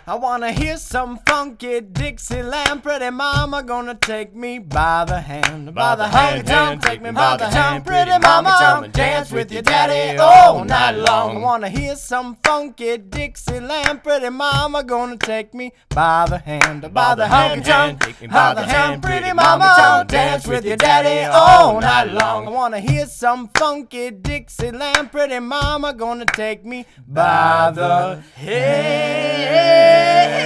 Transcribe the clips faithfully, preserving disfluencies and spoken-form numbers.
I wanna hear some funky Dixieland. Pretty mama gonna take me by the hand, by the honky tonk, take me by the hand. Pretty mama, dance with your daddy all night long. I wanna hear some funky Dixieland. Pretty mama gonna take me by the hand, by the honky tonk, take me by the hand. Pretty mama, dance with your daddy all night long. I wanna hear some funky Dixieland. Pretty mama gonna take me by the hand.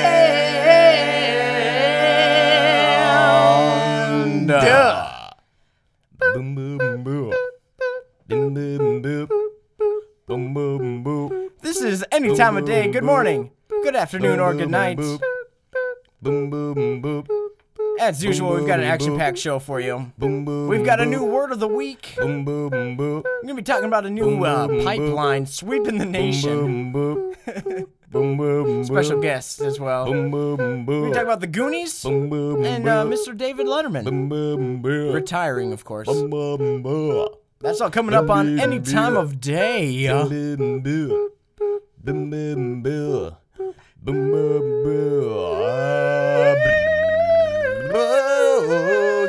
Duh. Boom boom boom. Boom boom boom. Boom boom boom. This is any time of day. Good morning, good afternoon, or good night. Boom boom boom. As usual, we've got an action-packed show for you. Boom boom. We've got a new word of the week. Boom boom boom. We're gonna be talking about a new uh, pipeline sweeping the nation. Boom boom boom. Boom boom. Special guests as well. Boom boom boom. We talk about the Goonies Boom boom. and uh, Mister David Letterman. Boom boom boom. Retiring, of course. Boom boom boom. That's all coming up on any time of day. Boom boom boom. Boom boom boom. Boom boom boom. Oh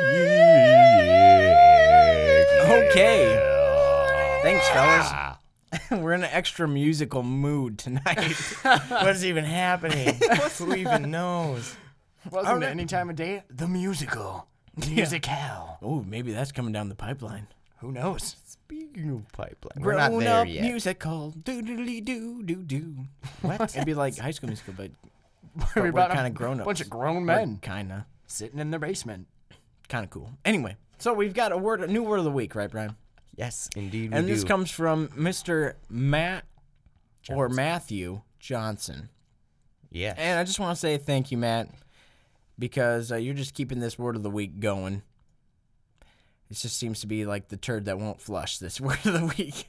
yeah. Okay. Thanks, fellas. We're in an extra musical mood tonight. What is even happening? Who even knows? Welcome to Any Time of Day, the musical. Musicale. Oh, maybe that's coming down the pipeline. Who knows? Speaking of pipeline, we're not Grown there up yet. musical. Do do do do do do. What? It'd be like High School Musical, but, but We're we're about a kind of grown ups. bunch of grown men Kinda. sitting in their basement. Kind of cool. Anyway, so we've got a word, a new word of the week, right, Brian? Yes, indeed we And do. this comes from Mister Matt or Johnson. Matthew Johnson. Yes. And I just want to say thank you, Matt, because uh, you're just keeping this word of the week going. It just seems to be like the turd that won't flush, this word of the week.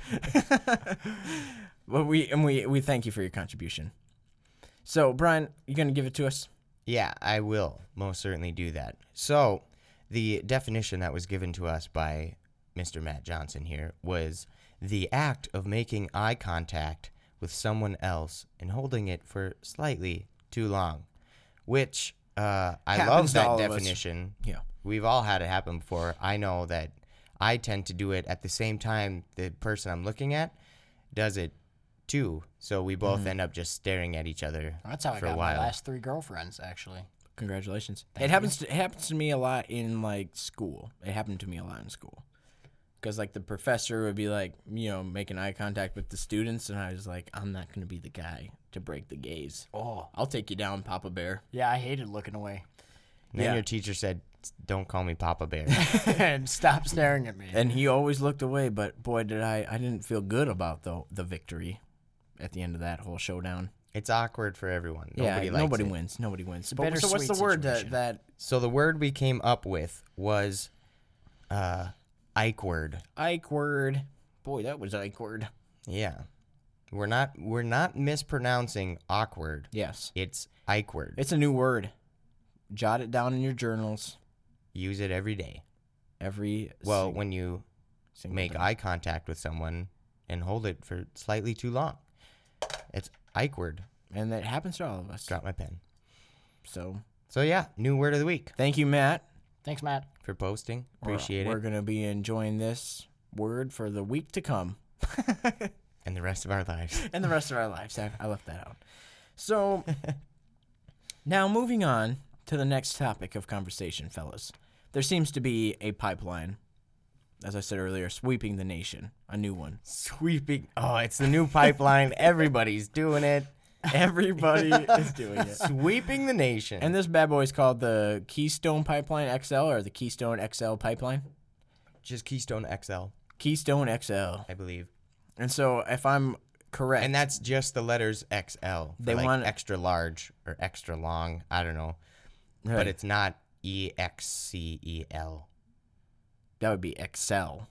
But we and we we thank you for your contribution. So, Brian, you gonna give it to us? Yeah, I will most certainly do that. So, the definition that was given to us by Mister Matt Johnson here was the act of making eye contact with someone else and holding it for slightly too long, which uh, I Happens love to that all of us. definition. Yeah. We've all had it happen before. I know that I tend to do it at the same time the person I'm looking at does it too. So we both Mm-hmm. end up just staring at each other That's how I for got a my while. last three girlfriends, actually. Congratulations. Thank it you. happens to it happens to me a lot in like school. It happened to me a lot in school. Cuz like the professor would be like, you know, making eye contact with the students and I was like, I'm not going to be the guy to break the gaze. Oh, I'll take you down, Papa Bear. yeah, I hated looking away. And then Yeah. your teacher said, "Don't call me Papa Bear." And stop staring at me. And he always looked away, but boy did I I didn't feel good about the the victory at the end of that whole showdown. It's awkward for everyone. Nobody yeah, likes nobody it. wins. Nobody wins. But- But, so what's the bittersweet word that, situation. that So the word we came up with was uh, Ike-word. Ike word? Boy, that was Ike word. Yeah, we're not we're not mispronouncing awkward. Yes. It's Ike-word. It's a new word. Jot it down in your journals Use it every day. every Well, sing- when you single make day. eye contact with someone and hold it for slightly too long, it's Ike-word. And that happens to all of us. Drop my pen. So, So yeah, new word of the week thank you, Matt. Thanks, Matt. for posting. We're- Appreciate We're it. going to be enjoying this word for the week to come. And the rest of our lives. And the rest of our lives. I, I left that out. So, now moving on to the next topic of conversation, fellas. There seems to be a pipeline, as I said earlier, sweeping the nation. A new one. Sweeping. Oh, it's the new pipeline. Everybody's doing it. Everybody is doing it. Sweeping the nation. And this bad boy is called the Keystone Pipeline X L or the Keystone X L Pipeline. just Keystone X L, Keystone X L. I believe. And so, if I'm correct, And that's just the letters X L. For They like want- extra large or extra long. I don't know. right, But it's not E X C E L. that would be Excel.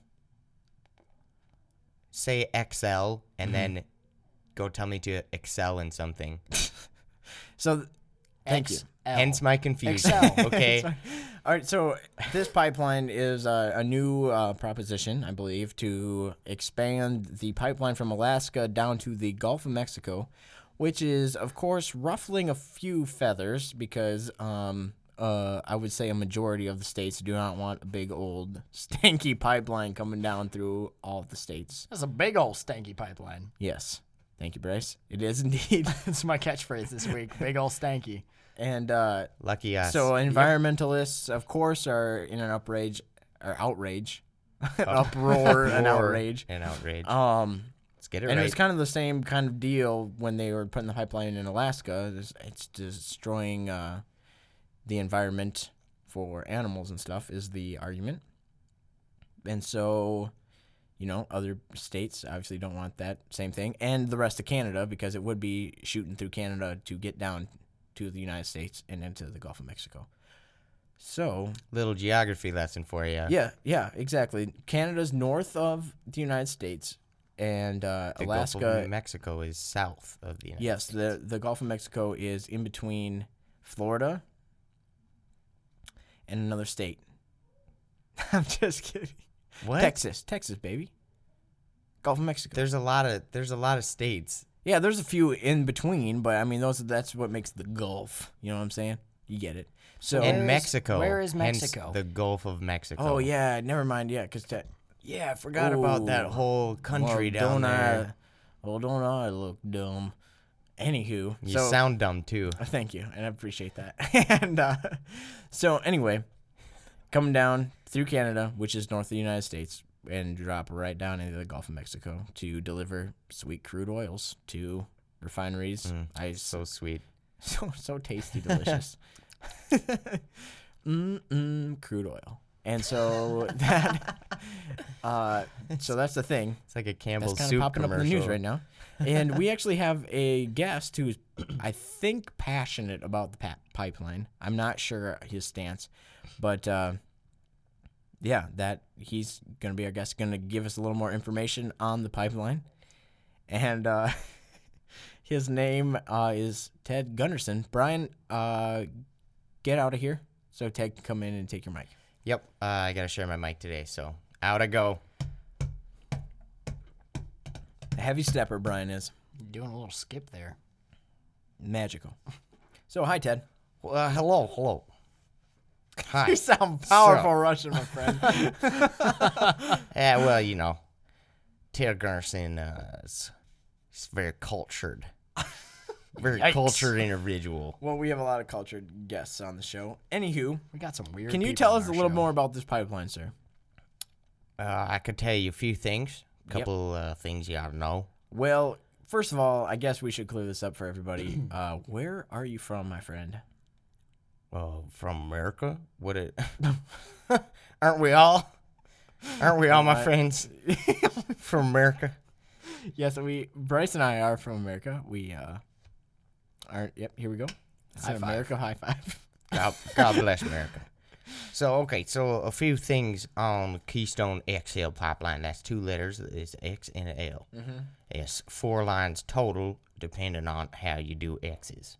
Say X L and Mhm. then go tell me to excel in something. So, th- thank you. X L. Hence my confusion. Excel. Okay. Sorry. All right, so this pipeline is uh, a new uh, proposition, I believe, to expand the pipeline from Alaska down to the Gulf of Mexico, which is, of course, ruffling a few feathers because um, uh, I would say a majority of the states do not want a big old stanky pipeline coming down through all of the states. That's a big old stanky pipeline. Yes. Thank you, Bryce. It is indeed. That's my catchphrase this week. Big old stanky. And uh, Lucky us. so environmentalists, of course, are in an outrage, or outrage, an uproar, an outrage. An outrage. Um, Let's get it and right. it was kind of the same kind of deal when they were putting the pipeline in Alaska. It's, it's destroying uh, the environment for animals and stuff is the argument. And so, you know, other states obviously don't want that same thing. And the rest of Canada, because it would be shooting through Canada to get down to the United States and into the Gulf of Mexico. So, Little geography lesson for you. yeah, yeah, exactly. Canada's north of the United States, and uh, The Alaska. Gulf of Mexico is south of the United Yes, States. the the Gulf of Mexico is in between Florida and another state. I'm just kidding. What? Texas, Texas, baby. Gulf of Mexico. There's a lot of there's a lot of states. Yeah, there's a few in between, but I mean, those that's what makes the Gulf. You know what I'm saying? You get it. So, And Where is- Mexico. where is hence Mexico? the Gulf of Mexico. oh yeah, never mind. Yeah, because te- Yeah, I forgot about that Ooh. whole country well, down don't there. I, well, don't I look dumb? Anywho, You so, sound dumb too. Uh, Thank you, and I appreciate that. and uh, so anyway, coming down through Canada, which is north of the United States, and drop right down into the Gulf of Mexico to deliver sweet crude oils to refineries. Mm, I So sweet. so so tasty, delicious. mm mm, crude oil, and so that uh, so that's the thing. It's like a That's Campbell's kind of soup popping up commercial. in the news right now. And we actually have a guest who's, I think, passionate about the pa- pipeline. I'm not sure his stance, but uh, yeah, that he's going to be our guest, going to give us a little more information on the pipeline. And uh, his name uh, is Ted Gunderson. Brian, uh, get out of here so Ted can come in and take your mic. Yep, uh, I gotta share my mic today, so out I go. A heavy stepper, Brian is. Doing a little skip there. Magical. So, hi, Ted. Well, uh, hello, hello. Hi. You sound powerful So- Russian, my friend. Yeah, well, you know, Ted Gunderson uh, is he's very cultured, very Yikes. cultured individual. Well, we have a lot of cultured guests on the show. Anywho, We got some weird. can you people tell on us a our little show. more about this pipeline, sir? Uh, I could tell you a few things, a Yep. couple uh, things you ought to know. Well, first of all, I guess we should clear this up for everybody. Uh, where are you from, my friend? Uh, from America? What it? Aren't we all? Aren't we all, my I- friends, from America? Yes, we Bryce and I are from America. We uh are. Yep, here we go. It's High an five. America high five. God, God bless America. So, okay, so a few things on the Keystone X L pipeline. That's two letters. It's X and an L. Mm-hmm. It's four lines total, depending on how you do X's.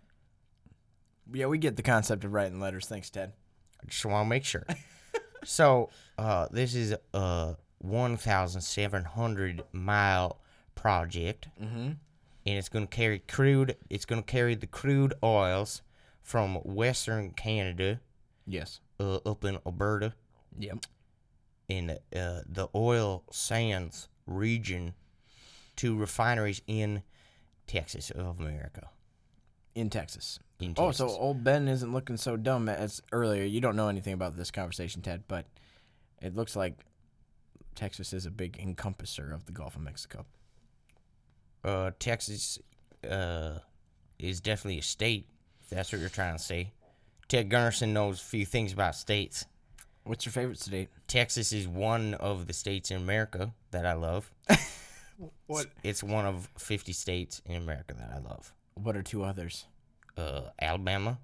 Yeah, we get the concept of writing letters. Thanks, Ted. I just want to make sure. So, uh, this is a one thousand seven hundred mile project, Mm-hmm. and it's going to carry crude. It's going to carry the crude oils from Western Canada Yes. uh, up in Alberta Yep. in uh, the oil sands region to refineries in Texas of America. In Texas. In Oh, Texas. so old Ben isn't looking so dumb as earlier. You don't know anything about this conversation, Ted, but it looks like Texas is a big encompasser of the Gulf of Mexico. uh, Texas uh, is definitely a state. If that's what you're trying to say. Ted Gunderson knows a few things about states. What's your favorite state? Texas is one of the states in America that I love. What? It's one of fifty states in America that I love. What are two others? Uh, Alabama.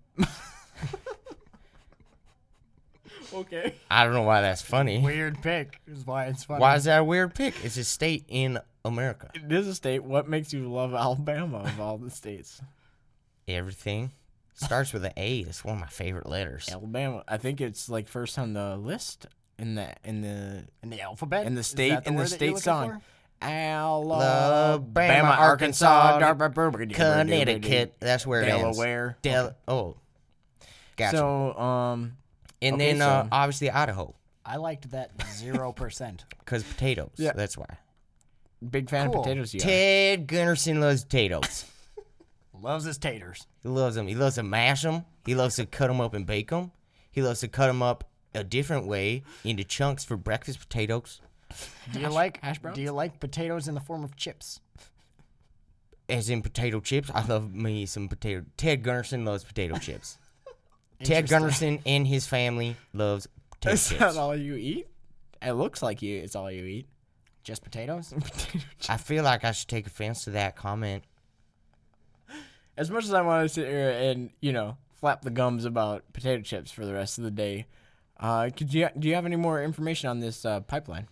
Okay. I don't know why that's funny. Weird pick is why it's funny. Why is that a weird pick? It's a state in America. It is a state. What makes you love Alabama of all the states? Everything starts with an A. It's one of my favorite letters. Alabama. I think it's like first on the list in the in the in the alphabet? in the Is state- that in the word that you're state looking song. for? Alabama, Arkansas, Arkansas, Connecticut. That's where it ends. Delaware. Del- oh, gotcha. So, um, and okay, then uh, so- obviously Idaho, I liked that zero percent. because potatoes. Yeah. That's why. big fan Cool. of potatoes. You are. Ted Gunderson loves potatoes. Loves his taters. He loves them. He loves to mash them. He loves to cut them up and bake them. He loves to cut them up a different way into chunks for breakfast potatoes. Do you like hash browns? Do you like potatoes in the form of chips? As in potato chips. I love me some potato. Ted Gunderson loves potato chips. Ted Interesting. Gunderson and his family loves potato Is that chips. all you eat? It looks like you. It's all you eat. Just potatoes? I feel like I should take offense to that comment. As much as I want to sit here and you know flap the gums about potato chips for the rest of the day, uh, could you do you have any more information on this uh, pipeline?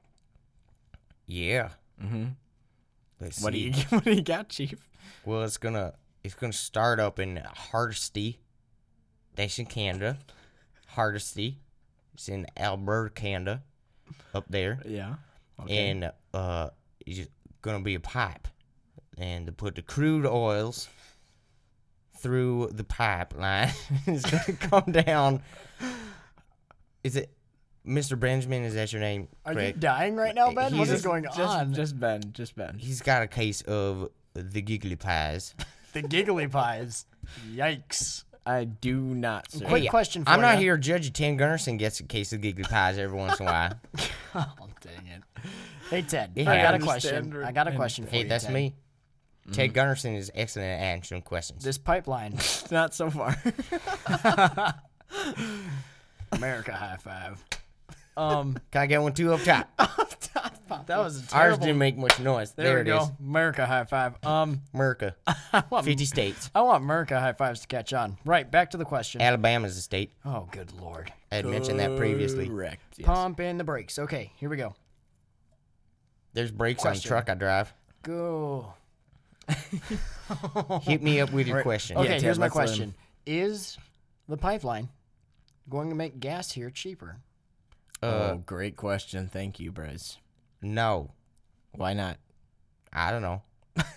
Yeah. Mm-hmm. Let's What do see. you What do you got, Chief? Well, it's gonna it's gonna start up in Hardisty. That's in Canada. Hardisty. It's in Alberta, Canada. Up there. Yeah. And uh, it's gonna be a pipe, and to put the crude oils through the pipeline, it's gonna come down. Is it Mister Benjamin? Is that your name? Are you Correct. dying right now, Ben? What He's is going just, on? Just Ben. Just Ben. He's got a case of the giggly pies. The giggly pies. Yikes. I do not. Sir. Quick Hey, question for I'm not ya. here. Judge Tim Gunderson gets a case of giggly pies every once in a while. Oh, dang it. Hey, Ted, Yeah, I I got a understand. question. I got a question for Hey, you, that's Ted. me. Ted Gunderson is excellent at answering questions. This pipeline. Not so far. America high five. um, Can I get one too up top? That was a Ours terrible. didn't make much noise. there, There, we it go. is. America high five. Um, America. I want, fifty states. I want America high fives to catch on. Right, back to the question. Alabama's a state. Oh, good lord. I had mentioned that previously. correct. Yes. Pump in the brakes. Okay, here we go. There's brakes on the Question. truck I drive. Go. Hit me up with your Right. question. Okay, Ted, here's my let's learn. question. Is the pipeline going to make gas here cheaper? Uh, oh, great question. Thank you, Bryce. no. Why not? I don't know.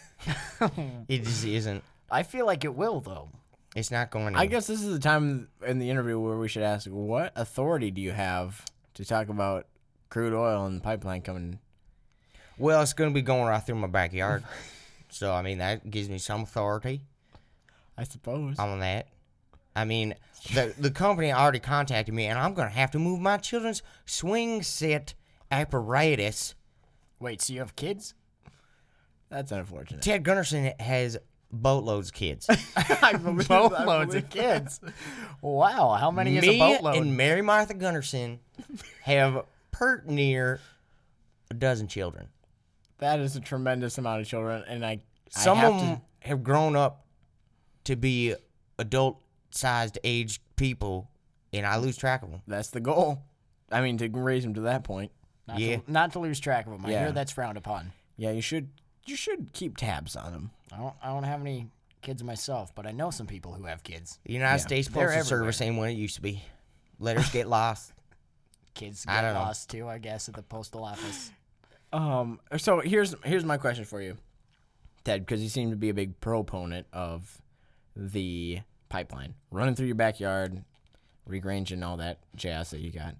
It just isn't. I feel like it will, though. It's not going to. I guess this is the time in the interview where we should ask, what authority do you have to talk about crude oil and the pipeline coming? Well, it's going to be going right through my backyard. So, I mean, that gives me some authority I suppose. on that. I mean, the the company already contacted me, and I'm going to have to move my children's swing set apparatus. Wait, so you have kids? That's unfortunate. Ted Gunderson has boatloads of kids. Boatloads of kids. Wow, how many is a Me boatload? and Mary Martha Gunderson have pert near a dozen children. That is a tremendous amount of children, and I, I Some have of them have grown up to be adult-sized aged people, and I lose track of them. to. That's the goal. I mean, to raise them to that point. not, yeah. to, not to lose track of them. I Yeah. hear that's frowned upon. Yeah, you should. You should keep tabs on them. I don't. I don't have any kids myself, but I know some people who have kids. The United Yeah. States They're Postal everywhere. Service ain't what it used to be. Letters get lost. Kids I get don't know. lost too, I guess, at the postal office. Um. So here's here's my question for you, Ted, because you seem to be a big proponent of the pipeline running through your backyard, Regrange and all that jazz that you got.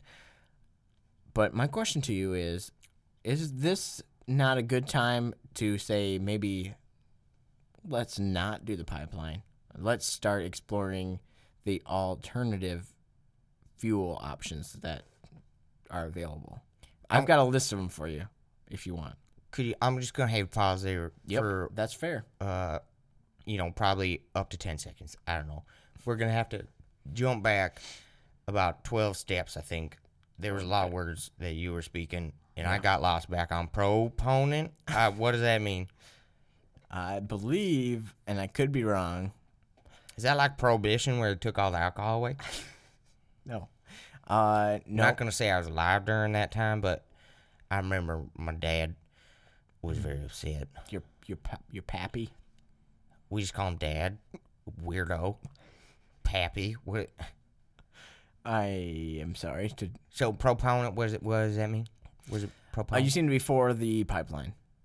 But my question to you is, is this not a good time to say maybe let's not do the pipeline? Let's start exploring the alternative fuel options that are available. I've got a list of them for you if you want. Could you? I'm just gonna have a pause there for That's fair. uh, you know, probably up to ten seconds. I don't know. We're gonna have to jump back about twelve steps. I think there was a lot of words that you were speaking, and I got lost back on proponent. Uh, what does that mean? I believe, and I could be wrong. Is that like prohibition where it took all the alcohol away? No. Uh, no. Not gonna say I was alive during that time, but I remember my dad was very upset. Your your pa- your pappy. We just call him Dad. Weirdo. Pappy. What? I am sorry to. So proponent. What, is it, what does that mean? Was it Uh, proponent? you seem to be for the pipeline.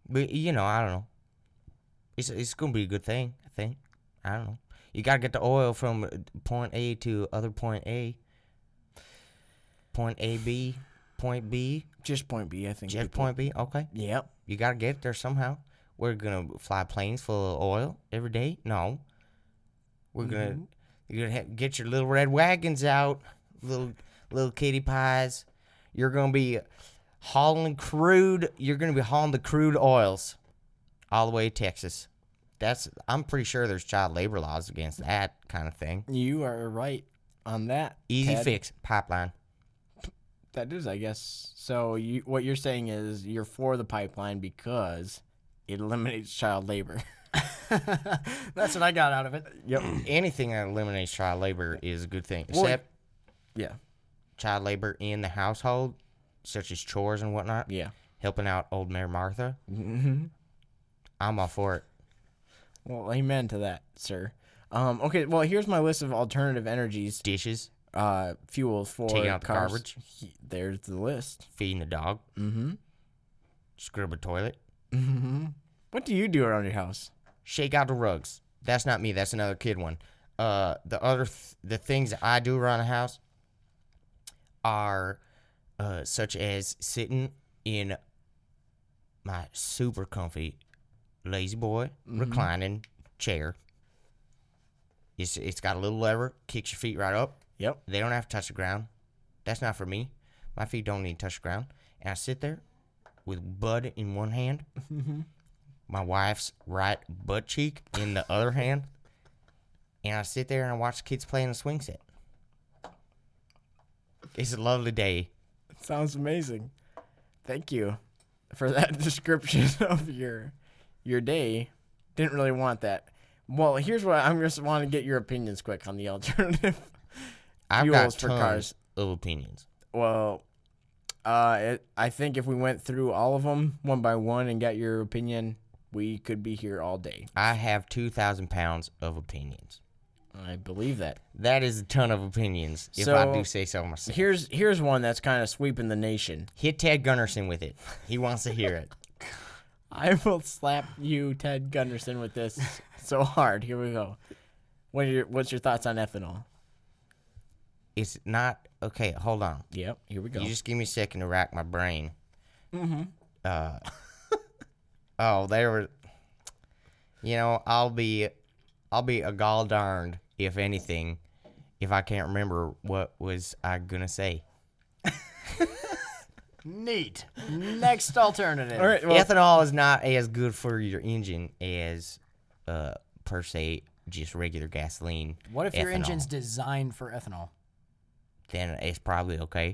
But you know, I don't know. It's it's gonna be a good thing. I think. I don't know. You gotta get the oil from point A to other point A. Point A B, point B, Just point B, I think. just people- point B. Okay. Yep. You gotta get it there somehow. We're gonna fly planes full of oil every day. No. We're gonna you're gonna ha- get your little red wagons out, little little kitty pies. You're gonna be hauling crude. You're gonna be hauling the crude oils all the way to Texas. That's I'm pretty sure there's child labor laws against that kind of thing. You are right on that. Easy Ted. fix pipeline. That is, I guess. So you, what you're saying is you're for the pipeline because it eliminates child labor. That's what I got out of it. Yep. Anything that eliminates child labor is a good thing, Well, except Yeah. child labor in the household, such as chores and whatnot. Yeah. Helping out old Mary Martha. Mm-hmm. I'm all for it. Well, amen to that, sir. Um, okay, well, here's my list of alternative energies, Dishes, uh, fuels for taking out the cars. garbage, He- There's the list. feeding the dog, Mm-hmm. scrub a toilet, Mm-hmm. What do you do around your house? shake out the rugs. That's not me. That's another kid one. Uh, the other th- the things that I do around the house are uh, such as sitting in my super comfy lazy boy reclining chair. It's it's got a little lever, kicks your feet right up. Yep. They don't have to touch the ground. That's not for me. My feet don't need to touch the ground. And I sit there with Bud in one hand, my wife's right butt cheek in the other hand, and I sit there and I watch the kids play in the swing set. It's a lovely day. Sounds amazing. Thank you for that description of your your day. Didn't really want that. Well, here's what I'm just want to get your opinions quick on the alternative I've fuels got for tons cars. of opinions. Well, uh, it, I think if we went through all of them one by one and got your opinion, we could be here all day. I have two thousand pounds of opinions. I believe that. That is a ton of opinions, if I So, do say so myself. Here's here's one that's kind of sweeping the nation. Hit Ted Gunderson with it. He wants to hear it. I will slap you, Ted Gunderson, with this so hard. Here we go. What are your, what's your thoughts on ethanol? It's not okay. Hold on. Yep, here we go. You just give me a second to rack my brain. Mm-hmm. Uh, oh, there were. You know, I'll be, I'll be a gall darned if anything, if I can't remember what was I gonna say. Neat. Next alternative. All right. Well, Ethanol is not as good for your engine as, uh, per se, just regular gasoline. What if your ethanol. engine's designed for ethanol? Then it's probably okay.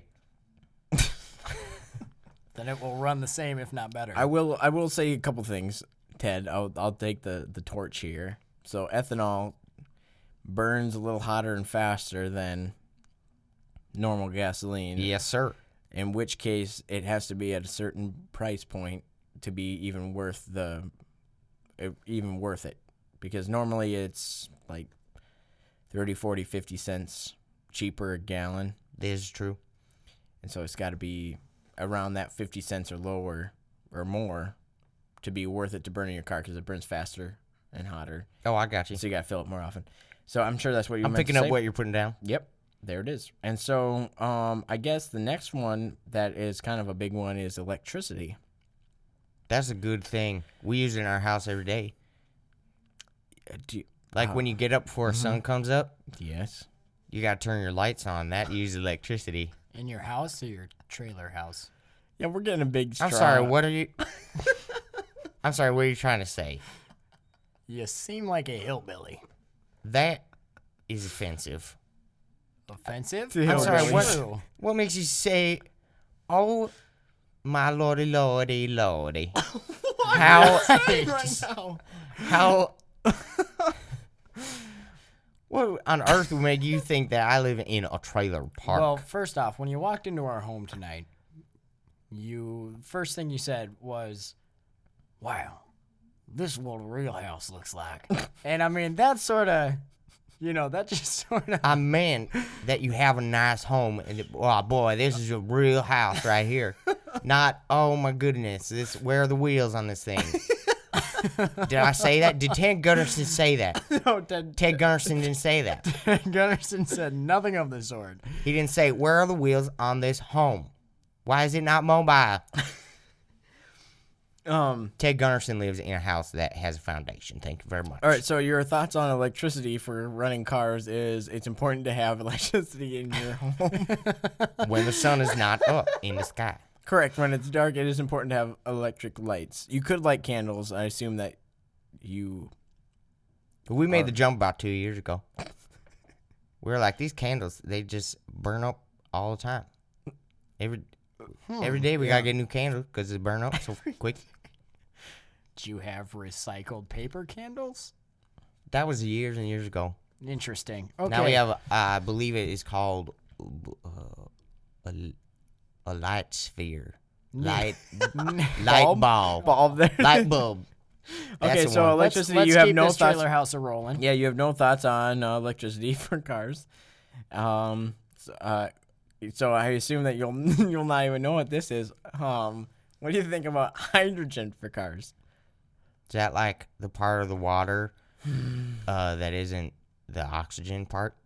Then it will run the same, if not better. I will. I will say a couple things, Ted. I'll I'll take the the torch here. So ethanol burns a little hotter and faster than normal gasoline. Yes, sir. In which case, it has to be at a certain price point to be even worth the, uh, even worth it, because normally it's like thirty, forty, fifty cents cheaper a gallon, This is true. and so it's got to be around that fifty cents or lower or more to be worth it to burn in your car, because it burns faster and hotter, Oh, I got you. so you got to fill it more often. So I'm sure that's what you. I'm picking up what you're putting down. Yep, there it is. And so, um, I guess the next one that is kind of a big one is electricity. That's a good thing. We use it in our house every day. Uh, Do you, Like uh, when you get up before the sun comes up, yes. you got to turn your lights on. That uses electricity. In your house or your trailer house? Yeah, we're getting a big straw. I'm sorry, what are you... I'm sorry, what are you trying to say? You seem like a hillbilly. That is offensive. Offensive? To I'm sorry, what- True. What makes you say, oh, my lordy, lordy, lordy? How... Right now. How... What on earth would make you think that I live in a trailer park? Well, first off, when you walked into our home tonight, you first thing you said was, "Wow, this is what a real house looks like." And I mean, that sort of, you know, that just sort of. I meant that you have a nice home, and it, oh boy, this is a real house right here. Not, oh my goodness, this where are the wheels on this thing? Did I say that? Did Ted Gunderson say that? No, Ted, Ted Gunderson didn't say that. Ted Gunderson said nothing of the sort. He didn't say, where are the wheels on this home? Why is it not mobile? Um. Ted Gunderson lives in a house that has a foundation. Thank you very much. All right. So your thoughts on electricity for running cars is it's important to have electricity in your home. When the sun is not up in the sky. Correct. When it's dark, it is important to have electric lights. You could light candles. I assume that you. We made Are- the jump about two years ago. We were like, these candles, they just burn up all the time. Every every day we yeah. gotta get new candles because they burn up so quick. Do you have recycled paper candles? That was years and years ago. Interesting. Okay. Now we have, uh, I believe it is called uh, a, a light sphere. Light, light Bulb? bulb. Bulb there. Light bulb. That's Okay, the so one. elec- Let's, electricity, let's you have keep no this thoughts- trailer house a rolling. Yeah, you have no thoughts on uh, electricity for cars. Um. So, uh, so I assume that you'll you'll not even know what this is. Um. What do you think about hydrogen for cars? Is that like the part of the water uh, that isn't the oxygen part?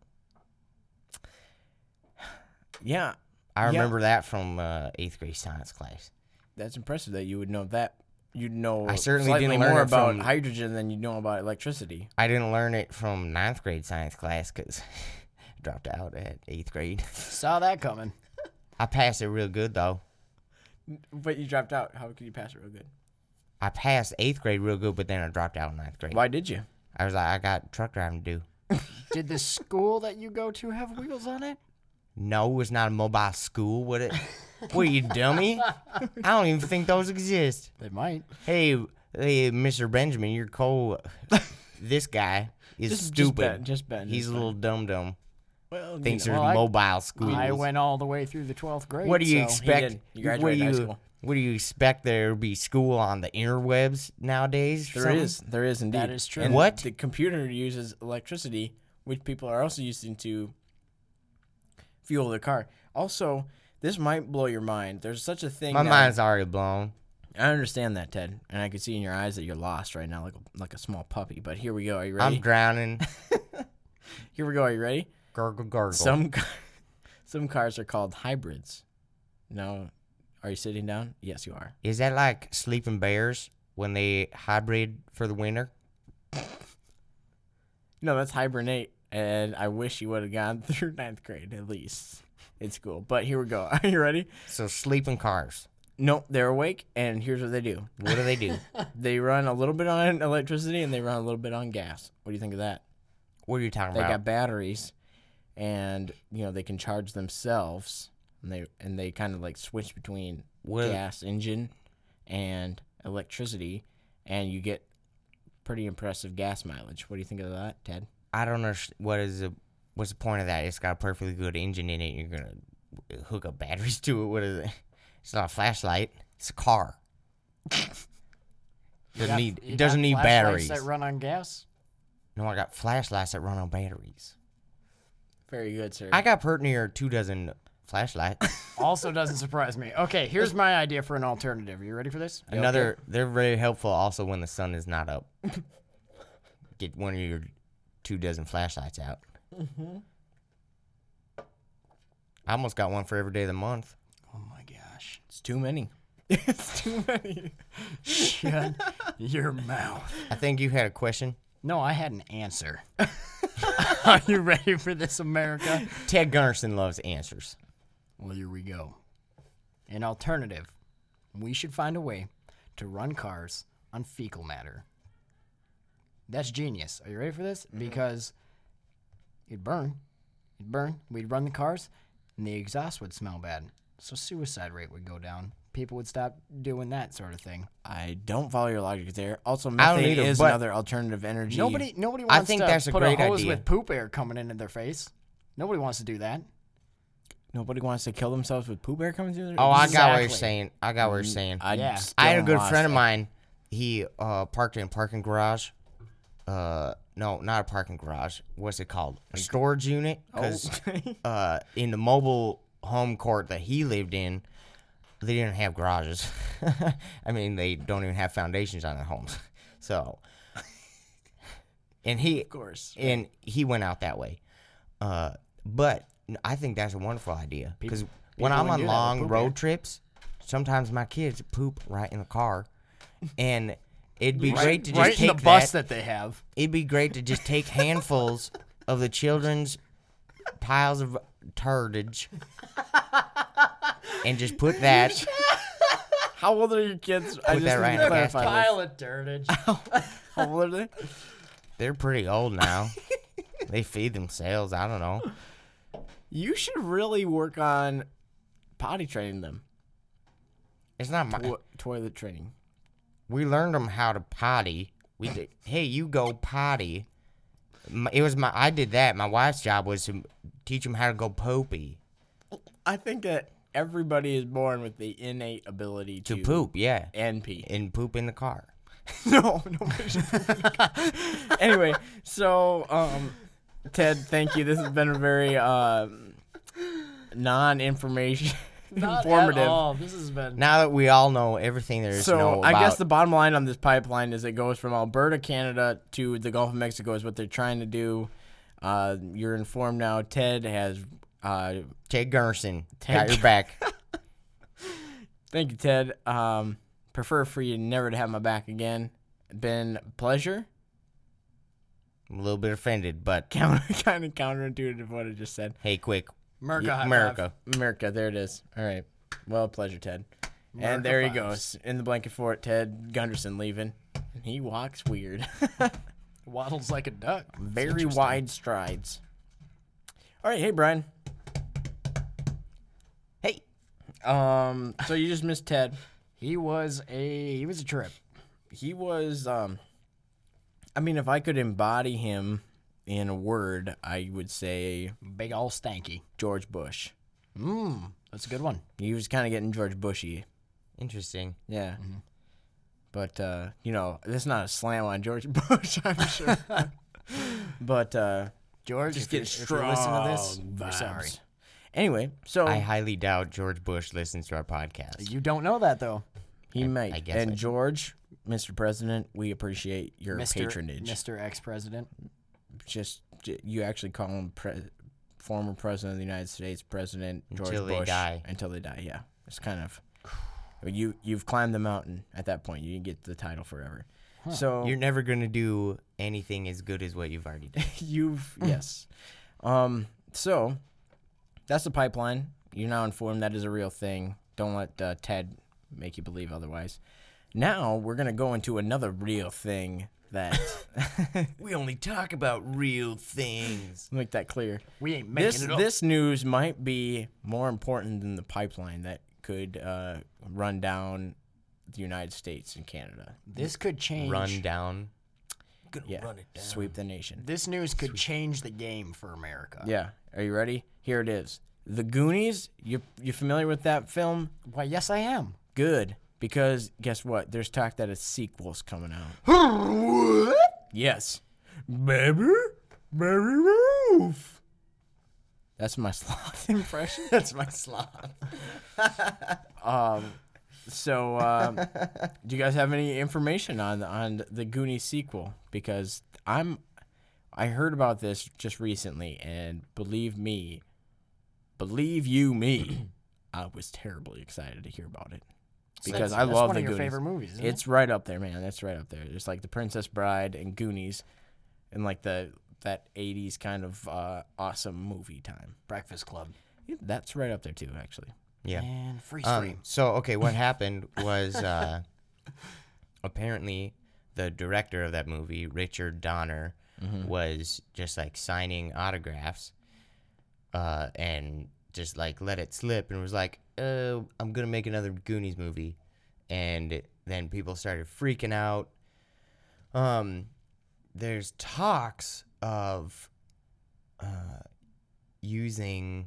Yeah, I Yeah. remember that from uh, eighth grade science class. that's impressive that you would know that. You'd know I certainly slightly didn't learn more it about from- hydrogen than you know about electricity. I didn't learn it from ninth grade science class because I dropped out at eighth grade. Saw that coming. I passed it real good, though. But you dropped out. How could you pass it real good? I passed eighth grade real good, but then I dropped out in ninth grade. Why did you? I was like, I got truck driving to do. Did the school that you go to have wheels on it? No, it's not a mobile school. What it? What are you, dummy? I don't even think those exist. They might. Hey, hey, Mister Benjamin, you're cold. This guy is Just, stupid. Just Ben. Just Ben. He's just a little dum dum. Well, you Thinks know. there's Well, I- mobile schools. I went all the way through the twelfth grade. What do you so- expect? did. You what do graduated high you? school. What do you expect there to be school on the interwebs nowadays? or There something? is. There is indeed. That is true. And What? The computer uses electricity, which people are also using to fuel their car. Also, this might blow your mind. There's such a thing. My now- mind's already blown. I understand that, Ted, and I can see in your eyes that you're lost right now, like a, like a small puppy. But here we go. Are you ready? I'm drowning. Here we go. Are you ready? Gurgle, gurgle. Some ca- some cars are called hybrids. No, are you sitting down? Yes, you are. Is that like sleeping bears when they hybrid for the winter? No, that's hibernate, and I wish you would have gone through ninth grade at least in school. But here we go. Are you ready? So sleeping cars. Nope, they're awake, and here's what they do. What do they do? They run a little bit on electricity, and they run a little bit on gas. What do you think of that? What are you talking They about? got batteries, and you know they can charge themselves, and they and they kind of like switch between What- gas engine and electricity, and you get pretty impressive gas mileage. What do you think of that, Ted? I don't know what is the what's the point of that. It's got a perfectly good engine in it. You're gonna hook up batteries to it. What is it? It's not a flashlight. It's a car. You Doesn't got- need you it doesn't got need flashlights batteries. that run on gas. No, I got flashlights that run on batteries. Very good, sir. I got pert near two dozen flashlights. Also doesn't surprise me. Okay, here's my idea for an alternative. Are you ready for this? Another, they're very helpful also when the sun is not up. Get one of your two dozen flashlights out. Mm-hmm. I almost got one for every day of the month. Oh my gosh. It's too many. It's too many. Shut your mouth. I think you had a question. No, I had an answer. Are you ready for this, America? Ted Gunderson loves answers. Well, here we go. An alternative. We should find a way to run cars on fecal matter. That's genius. Are you ready for this? Mm-hmm. Because it'd burn. It'd burn. We'd run the cars, and the exhaust would smell bad. So suicide rate would go down. People would stop doing that sort of thing. I don't follow your logic there. Also, I don't methane either, is but- another alternative energy. Nobody, nobody I wants think to that's a put great a hose idea. with poop air coming into their face. Nobody wants to do that. Nobody wants to kill themselves with poop air coming through their Oh, I got what you're Exactly. saying. I got what you're saying. I, Yeah. still I had a am good lost. friend of mine. He uh, parked in a parking garage. Uh, no, not a parking garage. What's it called? A storage unit. Because Oh. uh, in the mobile home court that he lived in, they didn't have garages. I mean, they don't even have foundations on their homes. So, and he, Of course. and he went out that way. Uh, but I think that's a wonderful idea because when people I'm would on do that with long poop road air. trips, sometimes my kids poop right in the car, and it'd be Right, great to just right take in the bus that. that they have. It'd be great to just take handfuls of the children's piles of turdage and just put that. How old are your kids? I Put just that need right to in the clarify this. Pile of dirtage. How old are they? They're pretty old now. They feed themselves. I don't know. You should really work on potty training them. It's not my. To- toilet training. We learned them how to potty. We did. Hey, you go potty. My- It was my. I did that. My wife's job was to teach them how to go poopy. I think that everybody is born with the innate ability to, To poop, yeah, and pee. and poop in the car. no, nobody should poop in the car. Anyway, so um, Ted, thank you. This has been a very uh, non-information Not informative. at all. This has been. Now that we all know everything there is to So know I about, guess the bottom line on this pipeline is it goes from Alberta, Canada to the Gulf of Mexico is what they're trying to do. Uh, you're informed now. Ted has. Uh, Ted Gerson Ted got your back. thank you, Ted. Um, prefer for you never to have my back again. Been a pleasure. I'm a little bit offended, but Counter, kind of counterintuitive what I just said. hey, quick, America. Yeah, high five. America. America, there it is. All right. Well, pleasure, Ted. America and there he fives. goes in the blanket fort. Ted Gunderson leaving. And he walks weird. Waddles like a duck. It's Very interesting. wide strides. All right, hey Brian. Hey, Um, so you just missed Ted. He was a he was a trip. He was um I mean if I could embody him in a word, I would say Big ol' stanky. George Bush. Mmm. That's a good one. He was kind of getting George Bushy. interesting. Yeah. But uh, you know, this is not a slam on George Bush, I'm sure. but uh George, just if, you, get if you listen to this, strong we're vibes. sorry. Anyway, so I highly doubt George Bush listens to our podcast. You don't know that though. he I- might. I guess and I do. George, Mister President, we appreciate your Mister patronage. Mister Ex-President. Just j- you actually call him pre- former president of the United States, President George Until they Bush, die. until they die. Yeah, it's kind of you. You've climbed the mountain at that point. You get the title forever. So You're never gonna do anything as good as what you've already done. you've yes. Um. So that's the pipeline. You're now informed that is a real thing. Don't let uh, Ted make you believe otherwise. Now we're gonna go into another real thing that We only talk about real things. make that clear. We ain't making This it up. this news might be more important than the pipeline that could uh, run down the United States and Canada. This could change. Run down. Gonna Yeah, run it down. sweep the nation. This news could change the game for America. Yeah, are you ready? Here it is. The Goonies. You you familiar with that film? Why, yes, I am. Good, because guess what? There's talk that a sequel's coming out. Yes. Baby, Baby Ruth. That's my sloth impression. That's my sloth. Um, so, um, do you guys have any information on on the Goonies sequel? Because I'm, I heard about this just recently, and believe me, believe you me, I was terribly excited to hear about it because That's- I that's love one the of your Goonies. favorite movies. Isn't It's right up there, man. That's right up there. It's like The Princess Bride and Goonies, and like the that eighties kind of uh, awesome movie time. it? Breakfast Club That's right up there too, actually. Yeah. and Freeze Um, Frame. so okay, what happened was uh, apparently the director of that movie, Richard Donner, was just like signing autographs, uh, and just like let it slip, and was like, "Uh, I'm gonna make another Goonies movie," and then people started freaking out. Um, there's talks of uh, using,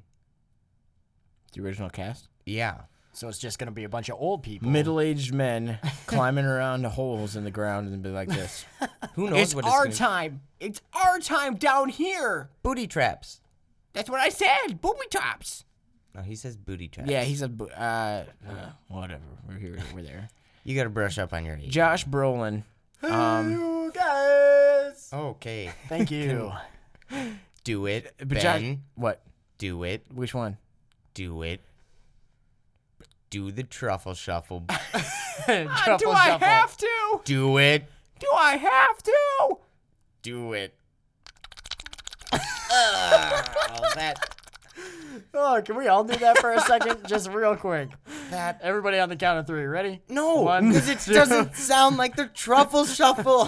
The original cast. yeah. So it's just going to be a bunch of old people. Middle-aged men climbing around the holes in the ground and be like this. Who knows what it's gonna- time. It's our time down here. booty traps. That's what I said. Booby tops. No, he says booty traps. Yeah, he's a bo- uh, uh whatever. We're here. We're there. You got to brush up on your age. Josh Brolin. Um, you guys. Okay. thank you. Do it, But Ben. Josh, what? Do it. Which one? Do it. Do the truffle shuffle. Do I have to? Do it. Do I have to? Do it. oh, that Oh, can we all do that for a second, just real quick? That everybody on the count of three. Ready? no, One, because it two. doesn't sound like the truffle shuffle.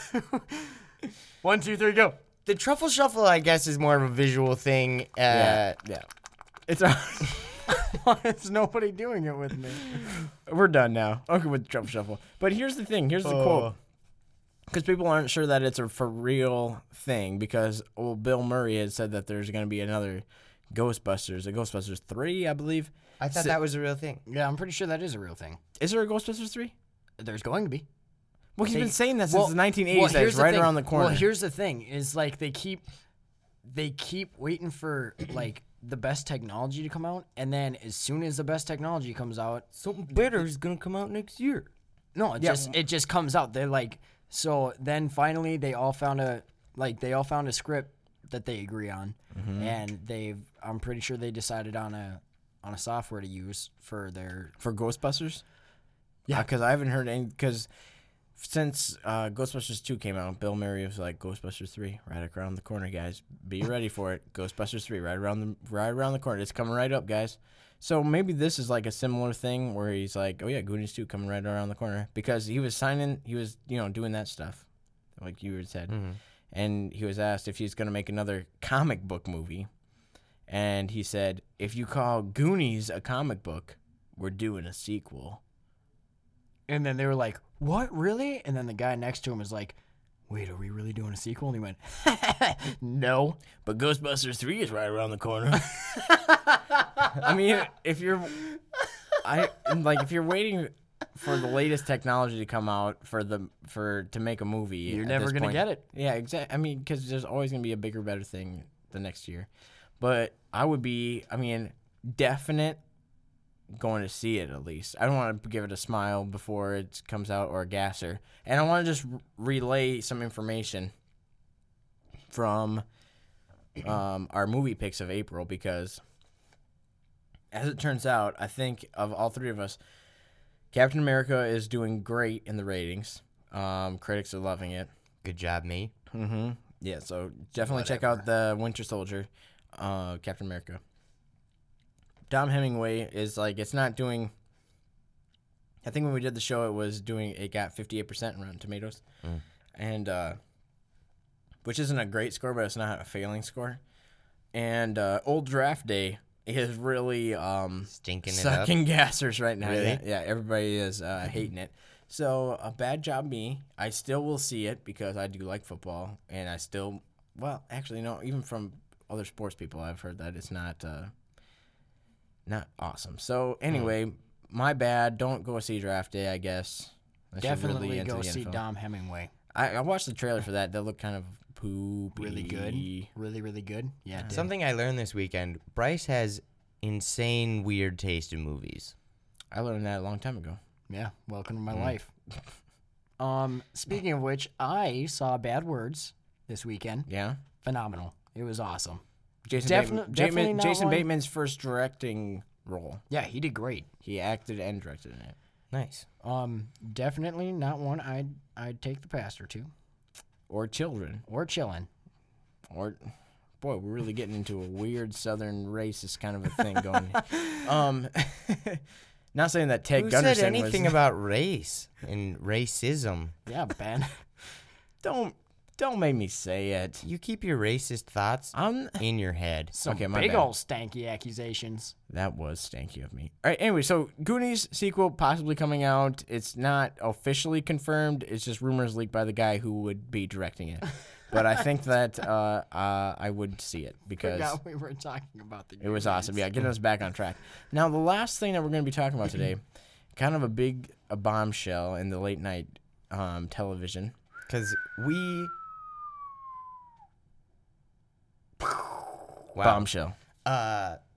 One, two, three, go. The truffle shuffle, I guess, is more of a visual thing. Uh, Yeah. Yeah. It's a. Why is nobody doing it with me? We're done now. Okay, with the truffle shuffle. But here's the thing. Here's the quote. Because people aren't sure that it's a for real thing. Because well, Bill Murray had said that there's going to be another Ghostbusters, a Ghostbusters three, I believe. I thought So- that was a real thing. Yeah, I'm pretty sure that is a real thing. Is there a Ghostbusters three? There's going to be. Well, he's They- been saying that since well- the nineteen eighties. well, that here's it's the right thing. around the corner. Well, here's the thing: is like they keep, they keep waiting for like the best technology to come out, and then as soon as the best technology comes out, Something better is going to come out next year. no, it Yeah. just it just comes out. They're like, so then finally they all found a like they all found a script that they agree on, Mm-hmm. and they've I'm pretty sure they decided on a on a software to use for their for Ghostbusters? Yeah. Because I haven't heard any. Because since uh, Ghostbusters two came out, Bill Murray was like, Ghostbusters three, right around the corner, guys. Be ready for it. Ghostbusters three, right around the right around the corner. It's coming right up, guys. So maybe this is like a similar thing where he's like, oh yeah, Goonies two coming right around the corner. Because he was signing, he was, you know, doing that stuff, like you had said. And he was asked if he's going to make another comic book movie. And he said, if you call Goonies a comic book, we're doing a sequel. And then they were like, "What, really?" And then the guy next to him was like, "Wait, are we really doing a sequel?" And he went, "No." But Ghostbusters three is right around the corner. I mean, if you're, I like if you're waiting for the latest technology to come out for the for to make a movie, You're at never this gonna point- get it. Yeah, exactly. I mean, because there's always gonna be a bigger, better thing the next year. But I would be, I mean, definite going to see it at least. I don't want to give it a smile before it comes out or a gasser. And I want to just r- relay some information from um, our movie picks of April because, as it turns out, I think of all three of us, Captain America is doing great in the ratings. Um, critics are loving it. Good job, me. Mm-hmm. Yeah, so definitely check out the Winter Soldier, uh, Captain America. Dom Hemingway is like, it's not doing. I think when we did the show, it was doing. It got fifty-eight percent in Rotten Tomatoes, and uh, which isn't a great score, but it's not a failing score. And uh, Old Draft Day is really um, Stinking it up. sucking gassers right now. Really? Yeah, yeah, everybody is uh, hating it. So a bad job me. I still will see it because I do like football, and I still, well, actually, no. Even from other sports people, I've heard that it's not, uh, not awesome. So anyway, my bad. Don't go see Draft Day. I guess. Unless you're Definitely really into go the see N F L. Dom Hemingway. I, I watched the trailer for that. That looked kind of poopy. Really good. Really, really good. Yeah. it did. Something I learned this weekend, Bryce has insane weird taste in movies. I learned that a long time ago. Yeah. Welcome to my Mm. life. Um, speaking of which, I saw Bad Words this weekend. Yeah. Phenomenal. It was awesome. Jason Defini- Bateman, definitely Jason, not Jason one- Bateman's first directing role. Yeah, he did great. He acted and directed in it. Nice. Um, definitely not one I'd I'd take the pastor to Or children. or chillin'. Or, boy, we're really getting into a weird southern racist kind of a thing going. um, not saying that Ted Who Gunderson said anything was, about race and racism? Yeah, Ben. Don't don't make me say it. You keep your racist thoughts I'm in your head. Some Okay, my big bad. old stanky accusations. That was stanky of me. All right, anyway, so Goonies sequel possibly coming out. It's not officially confirmed. It's just rumors leaked by the guy who would be directing it. But I think that uh, uh, I would see it because Forgot we were talking about the. it was awesome. Yeah, getting us back on track. Now, the last thing that we're going to be talking about today, kind of a big a bombshell in the late night um, television. Because we... Wow. Bombshell. Uh,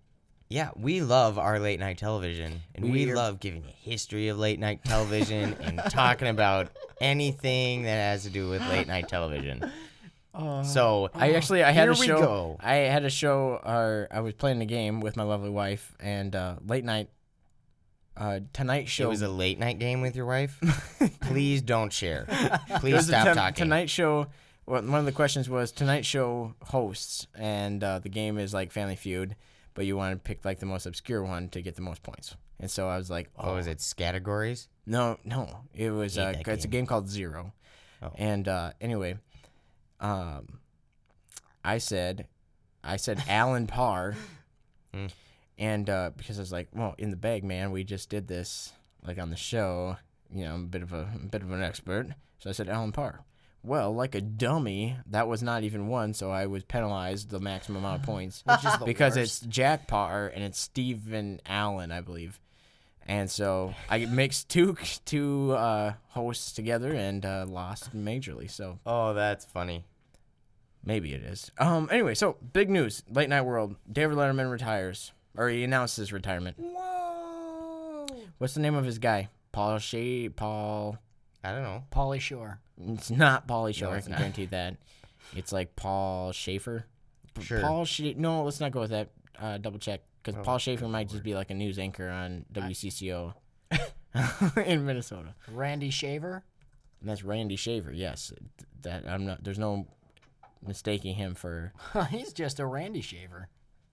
Yeah, we love our late night television, and we, We're- love giving a history of late night television and talking about anything that has to do with late night television. so I actually I had here a we show. go. I had a show. Or I was playing a game with my lovely wife, and uh, late night. Uh, Tonight It Show. was a late night game with your wife. Please don't share. It Please was a stop Ton- talking. Tonight Show. Well, one of the questions was Tonight Show hosts, and uh, the game is like Family Feud, but you want to pick like the most obscure one to get the most points. And so I was like, Oh, was it categories? No, no. It was Hate uh, that it's a game. game called Zero. Oh. And uh, anyway, um, I said, I said Alan Parr, Hmm. and uh, because I was like, well, in the bag, man, we just did this like on the show. You know, I'm a bit of a, a bit of an expert, so I said Alan Parr. Well, like a dummy, that was not even one, so I was penalized the maximum amount of points. Which is the because worst. it's Jack Parr and it's Stephen Allen, I believe. And so I mixed two two uh, hosts together and uh, lost majorly. So Oh, that's funny. maybe it is. Um. Anyway, so big news: Late Night World. David Letterman retires, or he announced his retirement. Whoa. What's the name of his guy? Paul Shea. Paul. I don't know. Pauly Shore. It's not Pauly Shore. I it's can not. guarantee that. It's like Paul Schaefer. P- Sure. Paul Scha- No, let's not go with that. Uh, double check because Oh, Paul Schaefer might just be like a news anchor on W C C O in Minnesota. Randy Shaver. And that's Randy Shaver. Yes, that I'm not. There's no mistaking him for. He's just a Randy Shaver.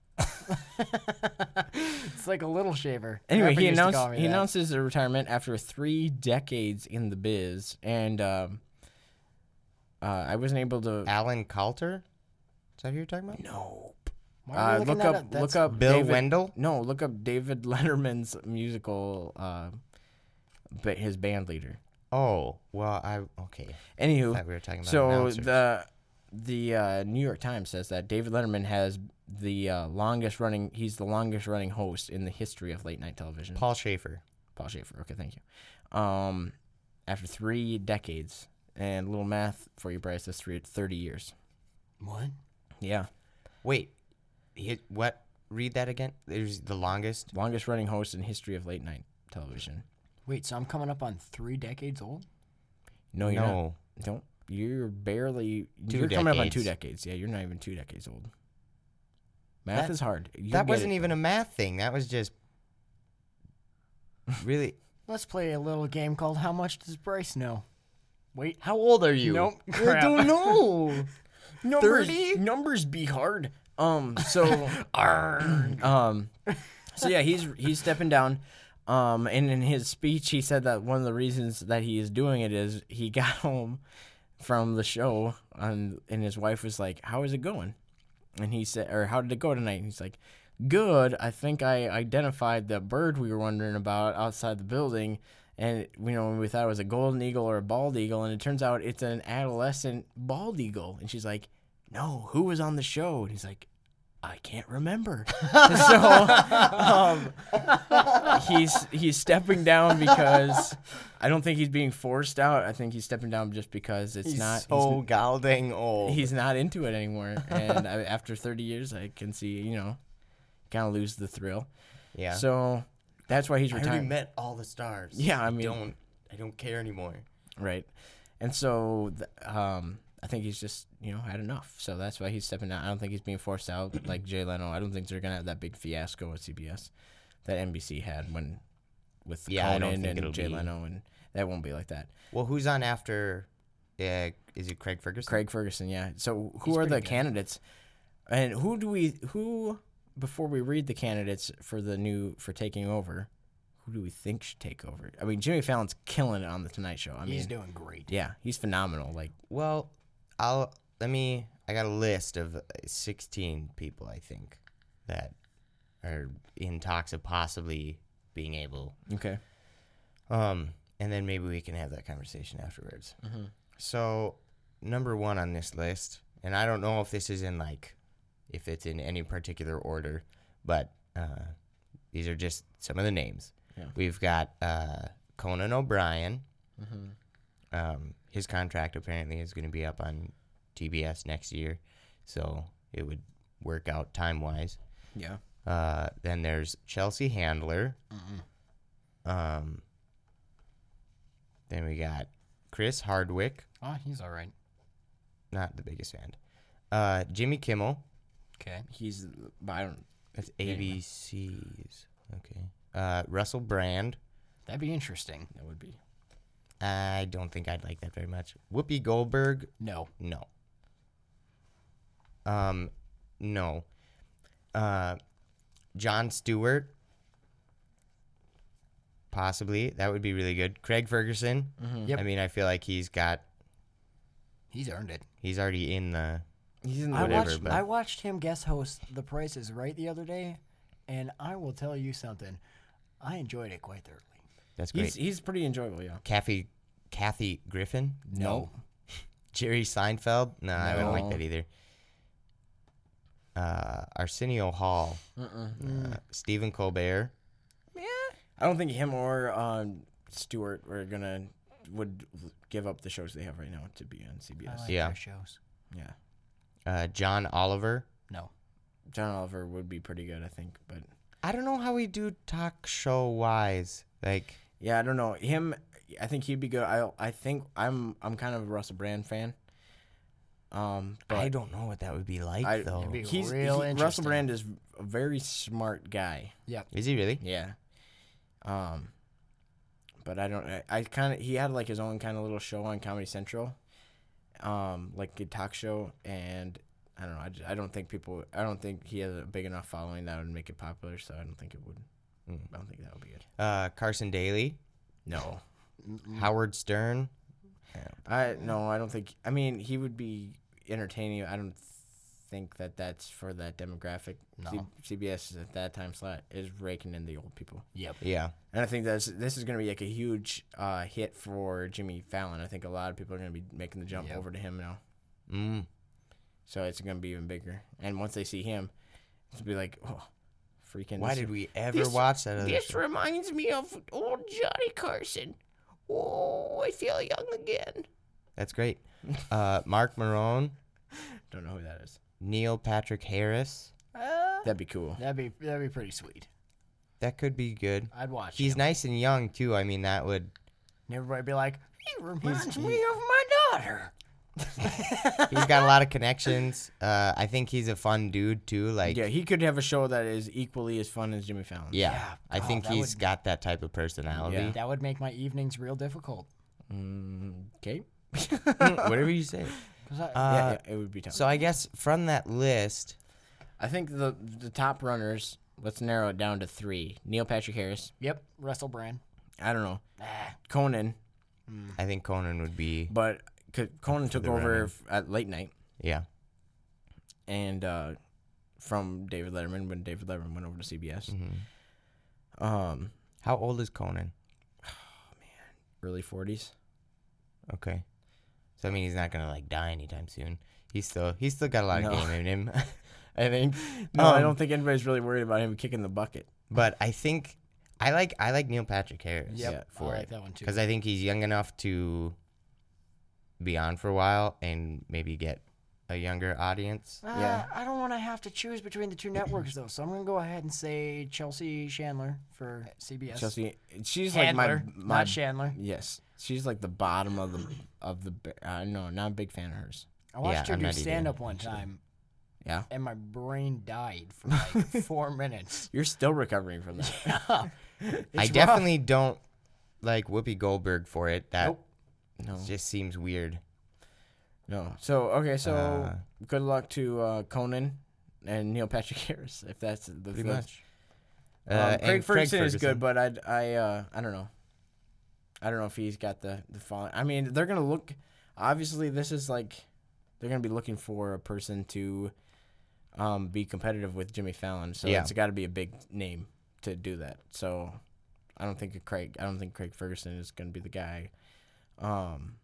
It's like a little shaver. Anyway, Rapper he used to announced call me he that. announced his retirement after three decades in the biz, and um, uh, I wasn't able to. Alan Coulter? Is that who you're talking about? No. Why are Uh, we look looking up. that Look That's- up. Bill David, Wendell? No, look up David Letterman's musical. Uh, but his band leader. Oh, well, I okay. I Anywho, thought we were talking about so announcers. the the uh, New York Times says that David Letterman has the uh, longest running. He's the longest running host in the history of late night television. Paul Schaefer. Paul Schaefer. Okay, thank you. Um, after three decades, and a little math for you, Bryce. That's three, thirty years. What? Yeah, Wait, he, what? Read that again. There's the longest. longest running host in history of late night television. Wait, so I'm coming up on three decades old? No, you're not. no, Don't. You're barely. Two you're coming up on two decades. decades. Yeah, you're not even two decades old. Math That- is hard. You'll that get wasn't it. even a math thing. That was just really. Let's play a little game called How Much Does Bryce Know? Wait. How old are you? Nope. I Crap. don't know. numbers. thirty? Numbers be hard. Um. So. um. So yeah, he's he's stepping down. Um. And in his speech, he said that one of the reasons that he is doing it is he got home from the show, and and his wife was like, "How is it going?" And he said, "Or how did it go tonight?" And he's like, "Good. I think I identified the bird we were wondering about outside the building." And, you know, we thought it was a golden eagle or a bald eagle, and it turns out it's an adolescent bald eagle. And she's like, "No, who was on the show?" And he's like, "I can't remember." so um, he's he's stepping down because I don't think he's being forced out. I think he's stepping down just because it's He's not. so he's, galding old. he's not into it anymore. And I, after thirty years, I can see, you know, kind of lose the thrill. yeah. So that's why he's I already retiring. met all the stars. Yeah, I mean- don't I don't care anymore. Right. And so, th- um, I think he's just, you know, had enough. So that's why he's stepping down. I don't think he's being forced out like Jay Leno. I don't think they're going to have that big fiasco at C B S that N B C had when with Yeah, I don't Conan think it'll and Jay be. Leno. And that won't be like that. Well, who's on after? Uh, is it Craig Ferguson? Craig Ferguson, yeah. So who He's are the pretty good. candidates? And who do we, who, before we read the candidates for the new, for taking over, who do we think should take over? I mean, Jimmy Fallon's killing it on the Tonight Show. I mean, He's doing great. yeah, he's phenomenal. Like, Well, I'll let me. I got a list of uh, sixteen people I think that are in talks of possibly being able. okay. Um, and then maybe we can have that conversation afterwards. Mhm. So, number one on this list, and I don't know if this is in like, if it's in any particular order, but uh, these are just some of the names. Yeah. We've got uh, Conan O'Brien. Mhm. Um, his contract apparently is going to be up on T B S next year, so it would work out time wise. Yeah. Uh, then there's Chelsea Handler. Um. Then we got Chris Hardwick. Oh, he's all right. Not the biggest fan. Uh, Jimmy Kimmel. Okay. He's, I don't. That's A B C's. Okay. Uh, Russell Brand. That'd be interesting. That would be. I don't think I'd like that very much. Whoopi Goldberg. No. No. Um, no. Uh, Jon Stewart. Possibly. That would be really good. Craig Ferguson. Yep. I mean, I feel like he's got, He's earned it. he's already in the, He's in the. I Whatever, watched but- I watched him guest host The Price is Right the other day, and I will tell you something. I enjoyed it quite thoroughly. that's great. He's he's pretty enjoyable. Yeah. Kathy, Kathy Griffin. No. Jerry Seinfeld. No, I don't like No. that either. Uh, Arsenio Hall. Uh, Stephen Colbert. I don't think him or um, Stewart are gonna would give up the shows they have right now to be on C B I S. like Yeah. their shows. Yeah. Uh, John Oliver. No. John Oliver would be pretty good, I think. But I don't know how we do talk show wise. Like, yeah, I don't know him. I think he'd be good. I I think I'm I'm kind of a Russell Brand fan. Um, but I don't know what that would be like I, though. It'd be he's real he- Russell interesting. Brand is a very smart guy. Is he really? Yeah. Um, but I don't. I, I kind of he had like his own kind of little show on Comedy Central, um, like a talk show, and I don't know. I, just, I don't think people. I don't think he has a big enough following that would make it popular. So I don't think it would. Mm. I don't think that would be good. Uh, Carson Daly. No. Howard Stern. I no. I don't think. I mean, he would be entertaining. I don't think that that's for that demographic. No. C- CBS at that time slot is raking in the old people. Yep. Yeah. And I think that's this is going to be like a huge uh, hit for Jimmy Fallon. I think a lot of people are going to be making the jump Yep. over to him now. Mm. So it's going to be even bigger. And once they see him, it'll be like, oh, freaking. Why this, did we ever this- watch that? Other This show? reminds me of old Johnny Carson. Oh, I feel young again. That's great. Uh, Mark Marone. Don't know who that is. Neil Patrick Harris. That'd be cool. That'd be that'd be pretty sweet. That could be good. I'd watch. He's him. nice and young too. I mean, that would. And everybody be like, he reminds me of my daughter. He's got a lot of connections. Uh, I think he's a fun dude too. Like, Yeah, he could have a show that is equally as fun as Jimmy Fallon. yeah, Yeah. I Oh, think that he's would- got that type of personality. Yeah. That would make my evenings real difficult. Mm, okay. Whatever you say. 'Cause I, Uh, yeah, yeah, it would be tough. So I guess from that list, I think the the top runners. Let's narrow it down to three: Neil Patrick Harris. yep. Russell Brand. I don't know. Ah, Conan, I think Conan would be. but 'cause Conan took the over running. f- at late night, Yeah. and uh, from David Letterman when David Letterman went over to C B S. hmm Um, How old is Conan? early forties. Okay. So I mean, he's not gonna like die anytime soon. He's still he's still got a lot of No. game in him. I think. No, I Um, don't think anybody's really worried about him kicking the bucket. But I think I like I like Neil Patrick Harris. yep. Yeah, I for like it. that one too. Because I think he's young enough to be on for a while and maybe get a younger audience. Uh, Yeah. I don't want to have to choose between the two networks though, so I'm gonna go ahead and say Chelsea Chandler for C B S. Chelsea, she's Handler, like my my not Chandler. yes, she's like the bottom of the of the. ba- Uh, no, not a big fan of hers. I watched Yeah, her I'm do not either, stand up one actually. time, Yeah, and my brain died for like four minutes. you're still recovering from that. It's I rough. definitely don't like Whoopi Goldberg for it. That Nope. No, just seems weird. no. So okay, so Uh, good luck to uh, Conan and Neil Patrick Harris if that's the Pretty the- much. Um, Uh, Craig, and Ferguson is good, but I I uh, I don't know. I don't know if he's got the the following. I mean, they're gonna look. Obviously, this is like they're gonna be looking for a person to um, be competitive with Jimmy Fallon. So Yeah. it's got to be a big name to do that. So I don't think Craig. I don't think Craig Ferguson is gonna be the guy. Um,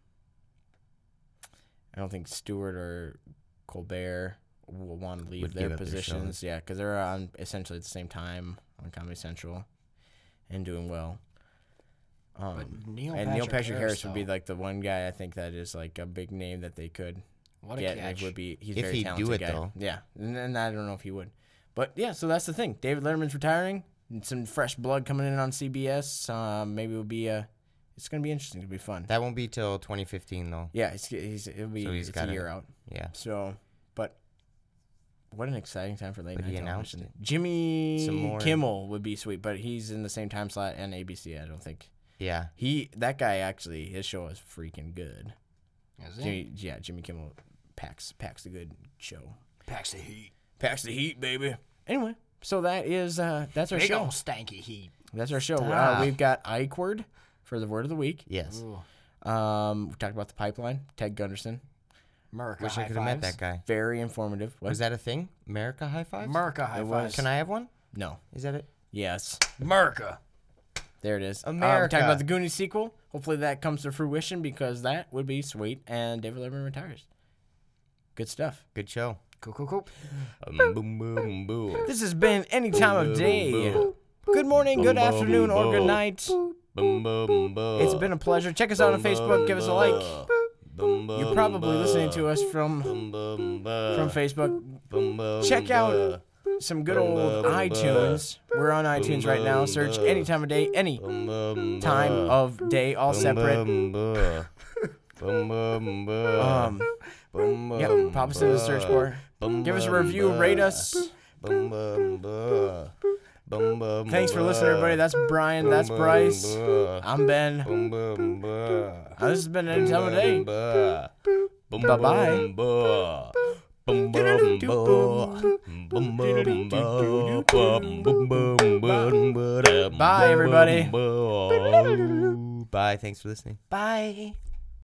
I don't think Stewart or Colbert will want to leave Would their give up their positions. shows. Yeah, because they're on essentially at the same time on Comedy Central and doing well. Um, But Neil and Patrick Neil Patrick Harris, would be though, like the one guy I think that is like a big name that they could what a get. And catch. it would be he's If very he'd do talented it, guy. though. Yeah, and, and I don't know if he would, But yeah, so that's the thing. David Letterman's retiring. And some fresh blood coming in on C B S. Um, maybe it'll be uh, it's gonna be interesting. It'll be fun. That won't be till twenty fifteen though. Yeah, he's, he's it'll be So he's it's a gotta- year out. Yeah. So, but what an exciting time for late But night he announced television. it. Jimmy Some more- Kimmel would be sweet, but he's in the same time slot and A B C. I don't think Yeah. he that guy actually his show is freaking good. Is it? Jimmy, yeah, Jimmy Kimmel packs packs a good show. Packs the heat. Packs the heat, baby. Anyway, so that is uh that's our Big show. ol' stanky heat. That's our show. Uh, Stop. we've got Ike Word for the word of the week. Yes. Ooh. Um, we talked about the pipeline. Ted Gunderson, America Wish high I could have met fives. that guy. very informative. What? Was that a thing? America high fives? America high It was. fives. Can I have one? No. Is that it? Yes. America. There it is. Uh, we America. talked about the Goonies sequel. Hopefully that comes to fruition because that would be sweet. And David Letterman retires. Good stuff. Good show. Cool, cool, cool. Um, boom, boom, boom. This has been any time of day. Good morning, good afternoon, or good night. Boom, boom, boom. It's been a pleasure. Check us out on Facebook. Give us a like. You're probably listening to us from from from Facebook. Check out some good old iTunes. We're on iTunes right now. Search any time of day, any time of day, all separate. Um, yep, pop us in the search bar. Give us a review, rate us. Thanks for listening, everybody. That's Brian. That's Bryce. I'm Ben. Now, this has been any time of day. Bye-bye. Bye, everybody. Bye. Thanks for listening. Bye.